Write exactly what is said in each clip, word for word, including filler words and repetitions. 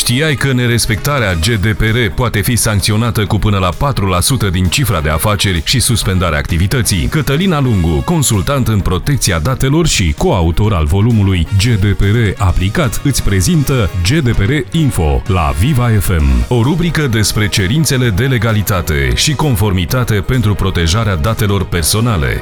Știai că nerespectarea G D P R poate fi sancționată cu până la patru la sută din cifra de afaceri și suspendarea activității? Cătălina Lungu, consultant în protecția datelor și coautor al volumului G D P R aplicat, îți prezintă G D P R Info la Viva F M, o rubrică despre cerințele de legalitate și conformitate pentru protejarea datelor personale.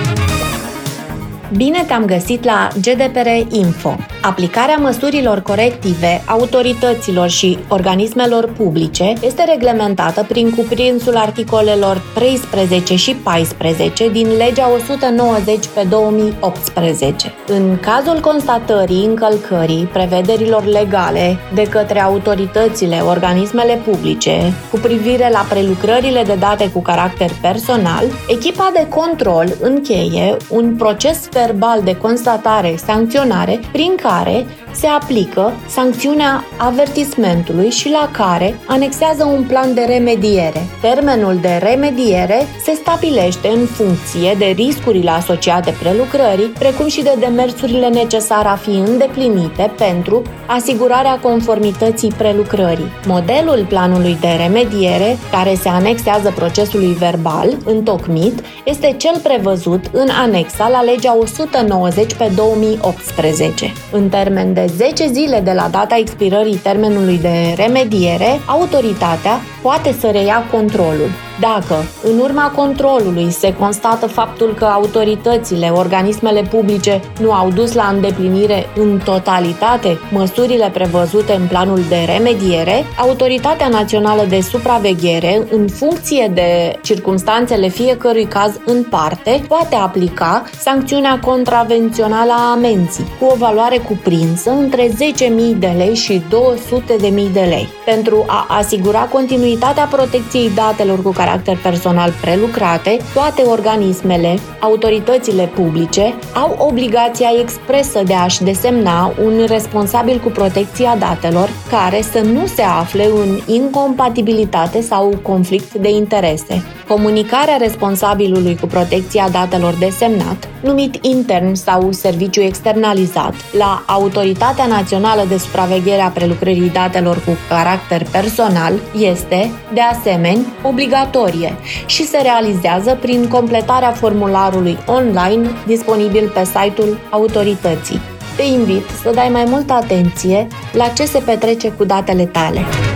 Bine te-am găsit la G D P R Info. Aplicarea măsurilor corective autorităților și organismelor publice este reglementată prin cuprinsul articolelor treisprezece și paisprezece din Legea o sută nouăzeci pe două mii optsprezece. În cazul constatării încălcării prevederilor legale de către autoritățile, organismele publice cu privire la prelucrările de date cu caracter personal, echipa de control încheie un proces verbal de constatare-sancționare prin care se aplică sancțiunea avertismentului și la care anexează un plan de remediere. Termenul de remediere se stabilește în funcție de riscurile asociate prelucrării, precum și de demersurile necesare a fi îndeplinite pentru asigurarea conformității prelucrării. Modelul planului de remediere, care se anexează procesului verbal întocmit, este cel prevăzut în anexa la Legea o sută nouăzeci pe două mii optsprezece. În termen de zece zile de la data expirării termenului de remediere, autoritatea poate să reia controlul. Dacă, în urma controlului, se constată faptul că autoritățile, organismele publice nu au dus la îndeplinire în totalitate măsurile prevăzute în planul de remediere, Autoritatea Națională de Supraveghere, în funcție de circumstanțele fiecărui caz în parte, poate aplica sancțiunea contravențională a amenții, cu o valoare cuprinsă între zece mii de lei și două sute de mii de lei. Pentru a asigura continuitatea protecției datelor cu caracter personal prelucrate, toate organismele, autoritățile publice au obligația expresă de a-și desemna un responsabil cu protecția datelor care să nu se afle în incompatibilitate sau conflict de interese. Comunicarea responsabilului cu protecția datelor desemnat, numit intern sau serviciu externalizat, la Autoritatea Națională de Supraveghere a Prelucrării Datelor cu caracter personal este, de asemenea, obligatorie și se realizează prin completarea formularului online disponibil pe site-ul autorității. Te invit să dai mai multă atenție la ce se petrece cu datele tale.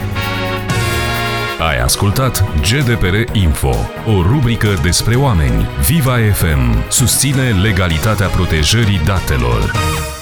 Ai ascultat G D P R Info, o rubrică despre oameni. Viva F M susține legalitatea protejării datelor.